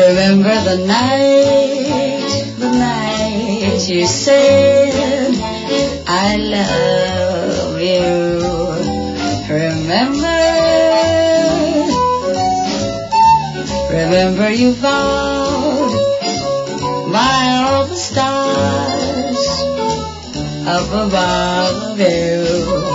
Remember the night you said I love you. Remember you vowed by all the stars up above you.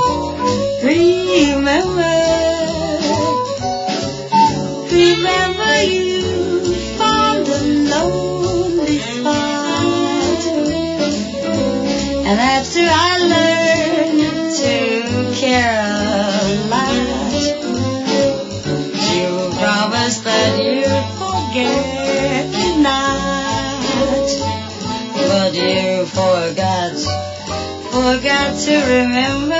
Remember you found a lonely spot, and after I learned to care a lot, you promised that you'd forget not, but you forgot to remember.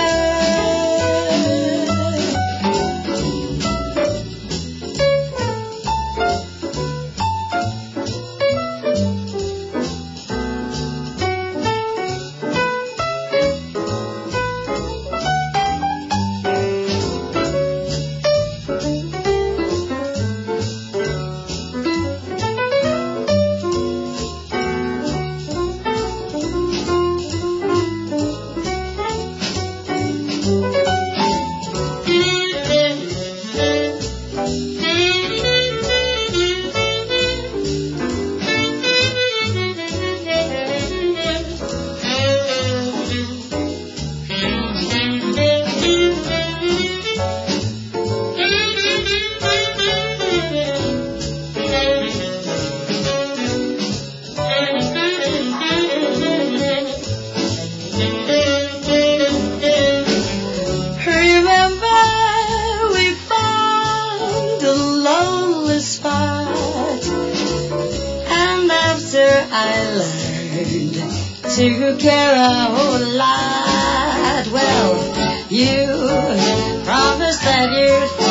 To care a whole lot. Well, you promised that you'd